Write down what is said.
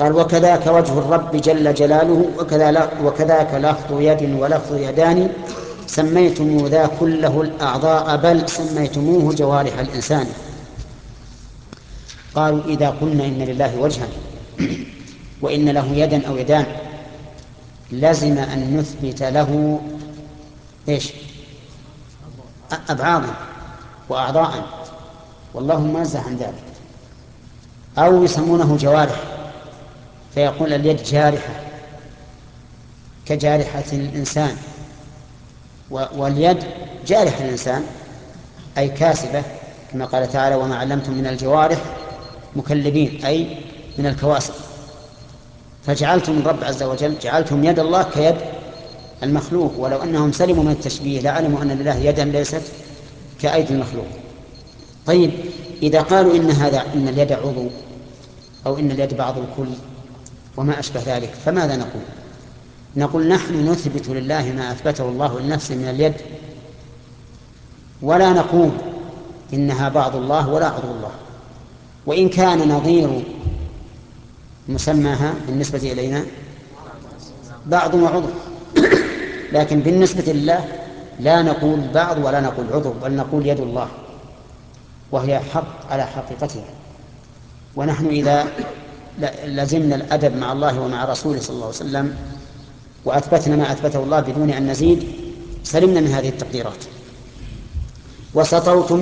قال وكذاك وجه الرب جل جلاله وكذاك لفظ يد ولفظ يدان سميتم ذا كله الأعضاء بل سميتموه جوارح الإنسان. قالوا إذا قلنا إن لله وجها وإن له يدا أو يدان لزم أن نثبت له إيش؟ أبعاضا وأعضاء، والله منزه عن ذلك. أو يسمونه جوارح، فيقول اليد جارحة كجارحة الإنسان، واليد جارحة الإنسان أي كاسبة، كما قال تعالى وما علمتم من الجوارح مكلبين، أي من الكواسب. فجعلتم الرب عز وجل جعلتم يد الله كيد المخلوق، ولو أنهم سلموا من التشبيه لعلموا أن لله يدا ليست كأيدي المخلوق. طيب إذا قالوا إن اليد عضو أو إن اليد بعض الكل وما أشبه ذلك، فماذا نقول؟ نقول نحن نثبت لله ما أثبته الله لنفسه من اليد، ولا نقول إنها بعض الله ولا عضو الله، وإن كان نظير مسماها بالنسبة إلينا بعض وعضو، لكن بالنسبة لله لا نقول بعض ولا نقول عضو، بل نقول يد الله، وهي حق على حقيقتها. ونحن إذا لزمنا الأدب مع الله ومع رسوله صلى الله عليه وسلم وأثبتنا ما أثبته الله بدون أن نزيد سلمنا من هذه التقديرات. وسطوت